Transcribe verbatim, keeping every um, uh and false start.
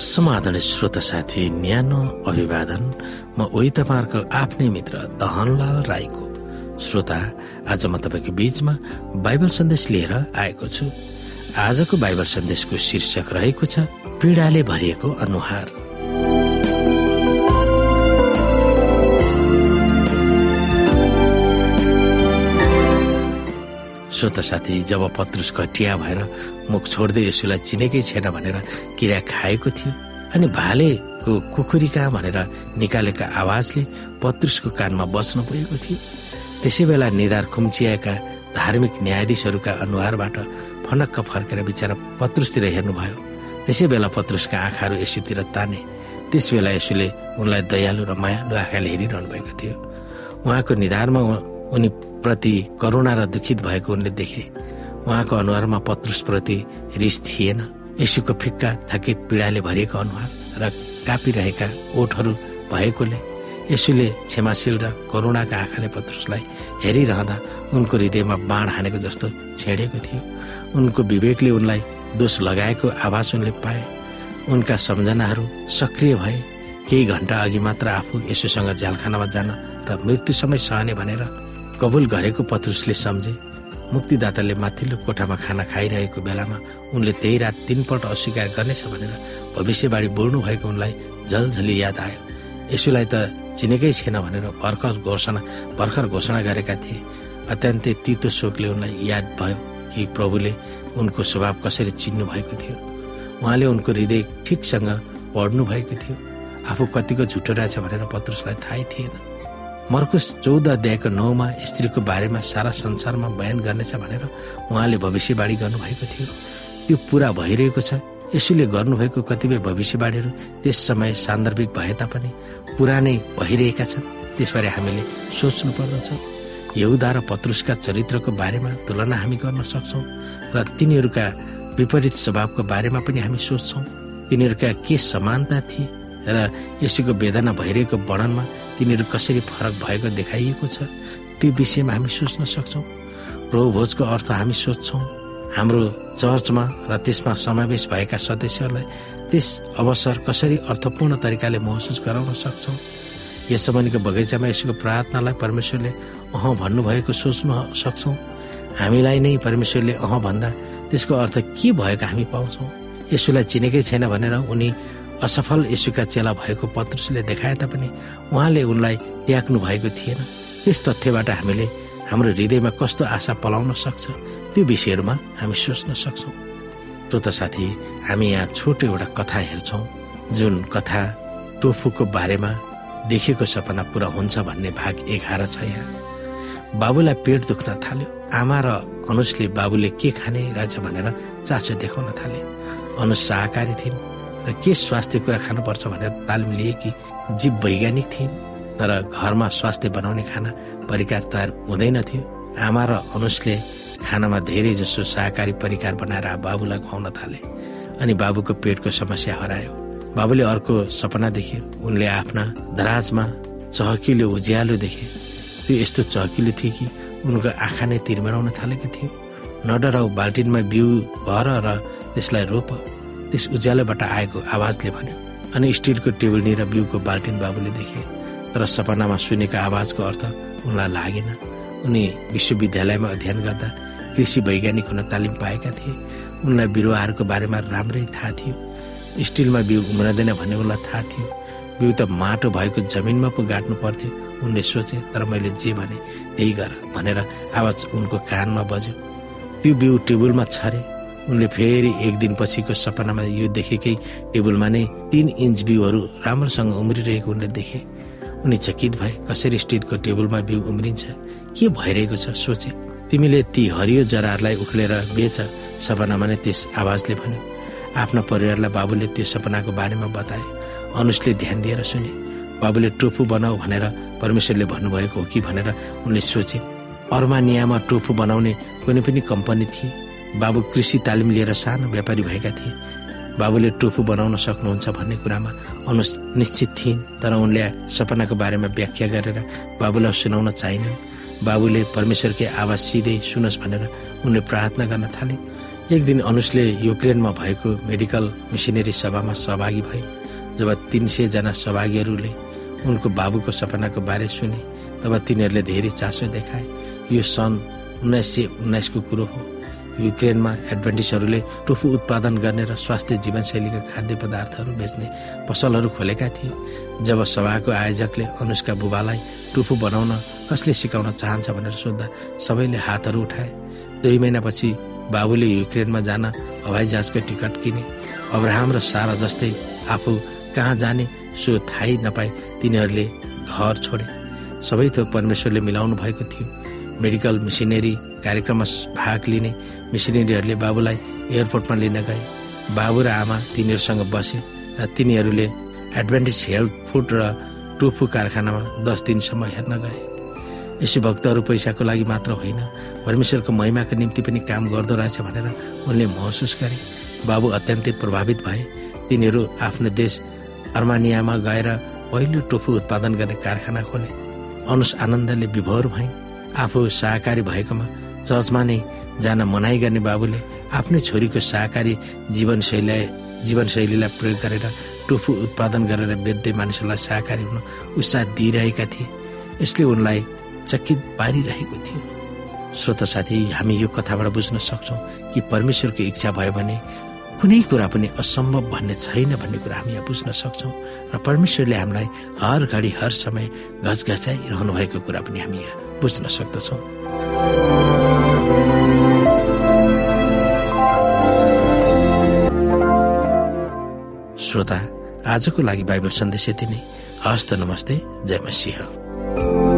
समाधान श्रोता साथी न्यानो अभिवादन। म उही तपाईहरुको आफ्नै मित्र दहनलाल राईको। श्रोता, आज म तपाईको बीचमा बाइबल सन्देश लिएर आएको छु। आजको बाइबल सन्देशको शीर्षक रहेको छ पीडाले भरिएको अनुहार। श्रोता साथी, जब पत्रुस घटिया भएर मुख छोड्दै यसुलाई चिनेकै छैन भनेर किरा खाएको थियो अनि भालेको कुखुरीका भनेर निकालेका आवाजले पत्रुसको कानमा बस्न पुगेको थियो, त्यसै बेला निधार खुम्चिएका धार्मिक न्यायाधीशहरूका अनुहारबाट फनक्क फर्केर बिचारा पत्रुसतिर हेर्नुभयो। त्यसै बेला पत्रुसका आँखाहरू यसुतिर ताने। त्यस बेला यसुले उनलाई दयालु र मायालु आँखाले हेरिरहनु भएको थियो। उहाँको निधारमा उनी प्रति करुणा र दुखित भएको उनले देखे। उहाँको अनुहारमा पत्रुस प्रति रिस थिएन। यसुको फिक्का थकित पीडाले भरिएको अनुहार र कापिरहेका ओठहरू भएकोले यसुले क्षमाशील र करुणाका आँखाले पत्रुसलाई हेरिरहँदा उनको हृदयमा बाण हानेको जस्तो छेडेको थियो। उनको विवेकले उनलाई दोष लगाएको आभास उनले पाए। उनका सम्झनाहरू सक्रिय भए। केही घण्टा अघि मात्र आफू यसुसँग झ्यालखानामा जान र मृत्यु समय सहने भनेर कबुल गरेको पत्रुसले सम्झे। मुक्तिदाताले माथिल्लो कोठामा खाना खाइरहेको बेलामा उनले त्यही रात तीनपल्ट अस्वीकार गर्नेछ भनेर भविष्यवाणी बोल्नु भएको उनलाई झलझली याद आयो। यसुलाई त चिनेकै छैन भनेर भर्खर घोषणा भर्खर घोषणा गरेका थिए। अत्यन्तै तितो शोकले उनलाई याद भयो कि प्रभुले उनको स्वभाव कसरी चिन्नु भएको थियो। उहाँले उनको हृदय ठिकसँग पढ्नु भएको थियो। आफू कतिको झुटो रहेछ भनेर पत्रुसलाई थाहै थिएन। मर्कुस चौध अध्यायको नौमा स्त्रीको बारेमा सारा संसारमा बयान गर्नेछ भनेर उहाँले भविष्यवाणी गर्नुभएको थियो। त्यो पूरा भइरहेको छ। यसुले गर्नुभएको कतिपय भविष्यवाणीहरू त्यस समय सान्दर्भिक भए तापनि पुरानै भइरहेका छन्। त्यसबारे हामीले सोच्नु पर्दछ। यहुदा र पत्रुसका चरित्रको बारेमा तुलना हामी गर्न सक्छौँ र तिनीहरूका विपरीत स्वभावको बारेमा पनि हामी सोच्छौँ। तिनीहरूका के समानता थिए र यसुको वेदना भइरहेको वर्णनमा तिनीहरू कसरी फरक भएको देखाइएको छ, त्यो विषयमा हामी सोच्न सक्छौँ। प्रभुभोजको अर्थ हामी सोच्छौँ। हाम्रो चर्चमा र त्यसमा समावेश भएका सदस्यहरूलाई त्यस अवसर कसरी अर्थपूर्ण तरिकाले महसुस गराउन सक्छौँ। यसमनिको बगैँचामा यसुको प्रार्थनालाई परमेश्वरले अह भन्नुभएको सोच्न सक्छौँ। हामीलाई नै परमेश्वरले अह भन्दा त्यसको अर्थ के भएको हामी पाउँछौँ। यसुलाई चिनेकै छैन भनेर उनी असफल यसुका चेला भएको पत्रुसले देखाए तापनि उहाँले उनलाई त्याग्नु भएको थिएन। त्यस तथ्यबाट हामीले हाम्रो हृदयमा कस्तो आशा पलाउन सक्छ, त्यो विषयहरूमा हामी सोच्न सक्छौँ। श्रोता साथी, हामी यहाँ छोटो एउटा कथा हेर्छौँ, जुन कथा टोफूको बारेमा देखेको सपना पूरा हुन्छ भन्ने भाग एघार छ। यहाँ बाबुलाई पेट दुख्न थाल्यो। आमा र अनुजले बाबुले के खाने रहेछ भनेर चासो देखाउन थाले। अनुज शाकाहारी थिइन् र के स्वास्थ्य कुरा खानुपर्छ भनेर तालिम लिएकी जीव वैज्ञानिक थिइन्, तर घरमा स्वास्थ्य बनाउने खाना परिकार तयार हुँदैन थियो। आमा र अनुजले खानामा धेरै जसो शाकाहारी परिकार बनाएर बाबुलाई खुवाउन थाले अनि बाबुको पेटको समस्या हरायो। बाबुले अर्को सपना देख्यो। उनले आफ्ना दराजमा चहकिलो उज्यालो देखे। त्यो यस्तो चहकिलो थियो कि उनको आँखा नै तिर्मराउन थालेको थियो। नडराउ, बाल्टिनमा बिउ भर र त्यसलाई रोप। त्यस उज्यालोबाट आएको आवाजले भन्यो। अनि स्टिलको टेबलनिर बिउको बाल्टिन बाबुले देखे, तर सपनामा सुनेको आवाजको अर्थ उनलाई लागेन। उनी विश्वविद्यालयमा अध्ययन गर्दा कृषि वैज्ञानिक हुन तालिम पाएका थिए। उनलाई बिरुवाहरूको बारेमा राम्रै थाहा थियो। स्टिलमा बिउ उम्रदैन भन्ने उनलाई थाहा थियो। बिउ त माटो भएको जमिनमा पो गाड्नु पर्थ्यो। उनले सोचे, तर मैले जे भने त्यही गर भनेर आवाज उनको कानमा बज्यो। त्यो बिउ टेबलमा छरे। उनले फेरि एक दिन पछिको सपनामा यो देखेकै टेबलमा नै तीन इन्च बिउहरू राम्रोसँग उम्रिरहेको उनले देखे। उनी चकित भए। कसरी स्टिलको टेबलमा बिउ उम्रिन्छ, के भइरहेको छ सोचे। तिमीले ती हरियो जराहरूलाई उक्लेर बेच, सपनामा नै त्यस आवाजले भन्यो। आफ्ना परिवारलाई बाबुले त्यो सपनाको बारेमा बताए। अनुजले ध्यान दिएर सुने। बाबुले टोफू बनाऊ भनेर परमेश्वरले भन्नुभएको हो कि भनेर उनले सोचे। अर्मानियामा टोफू बनाउने कुनै पनि कम्पनी थिए। बाबु कृषि तालिम लिएर सानो व्यापारी भएका थिए। बाबुले टोफू बनाउन सक्नुहुन्छ भन्ने कुरामा अनुज निश्चित थिइन्, तर उनले सपनाको बारेमा व्याख्या गरेर बाबुलाई सुनाउन चाहिनन्। बाबुले परमेश्वरकै आवाज सिधै सुनोस् भनेर उनले प्रार्थना गर्न थाले। एक दिन अनुजले युक्रेनमा भएको मेडिकल मिसनरी सभामा सहभागी भए। जब तीन सय जना सहभागीहरूले उनको बाबुको सपनाको बारे सुने तब तिनीहरूले धेरै चासो देखाए। यो सन् उन्नाइस सय उन्नाइसको कुरो हो। युक्रेनमा एडभेन्टिस्टहरूले टोफू उत्पादन गर्ने र स्वास्थ्य जीवनशैलीका खाद्य पदार्थहरू बेच्ने पसलहरू खोलेका थिए। जब सभाको आयोजकले अनुजका बुबालाई टोफू बनाउन कसले सिकाउन चाहन्छ भनेर सोद्धा सबैले हातहरू उठाए। दुई महिनापछि बाबुले युक्रेनमा जान हवाई जहाजको टिकट किने। अब्राहम र सारा जस्तै आफू कहाँ जाने सो थाहै नपाए तिनीहरूले घर छोडे। सबै थोक परमेश्वरले मिलाउनु भएको थियो। मेडिकल मिसनरी कार्यक्रममा भाग लिने मिसनरीहरूले बाबुलाई एयरपोर्टमा लिन गए। बाबु र आमा तिनीहरूसँग बसे र तिनीहरूले एडभेन्टिस्ट हेल्थ फुड र टोफू कारखानामा दस दिनसम्म हेर्न गए। यसो भक्तहरू पैसाको लागि मात्र होइन, परमेश्वरको महिमाको निम्ति पनि काम गर्दो रहेछ भनेर उनले महसुस गरे। बाबु अत्यन्तै प्रभावित भए। तिनीहरू आफ्नो देश अर्मानियामा गएर पहिलो टोफू उत्पादन गर्ने कारखाना खोले। अनुस आनन्दले विभोर भए। आफू सहकारी भएकोमा चर्चमा नै जान मनाइ गर्ने बाबुले आफ्नै छोरीको सहकारी जीवनशैली जीवनशैलीलाई प्रयोग गरेर टोफू उत्पादन गरेर बेच्दै मानिसहरूलाई सहकारी हुन उत्साह दिइरहेका थिए। यसले उनलाई चकित पारिरहेको थियो। श्रोता साथी, हामी यो कथाबाट बुझ्न सक्छौँ कि परमेश्वरको इच्छा भयो भने कुनै कुरा पनि असम्भव भन्ने छैन भन्ने कुरा हामी यहाँ बुझ्न सक्छौँ र परमेश्वरले हामीलाई हर घडी हर समय घचघचाइरहनु भएको कुरा पनि हामी यहाँ बुझ्न सक्दछौँ। श्रोता, आजको लागि बाइबल सन्देश यति नै। हस्त नमस्ते, जय मसीह।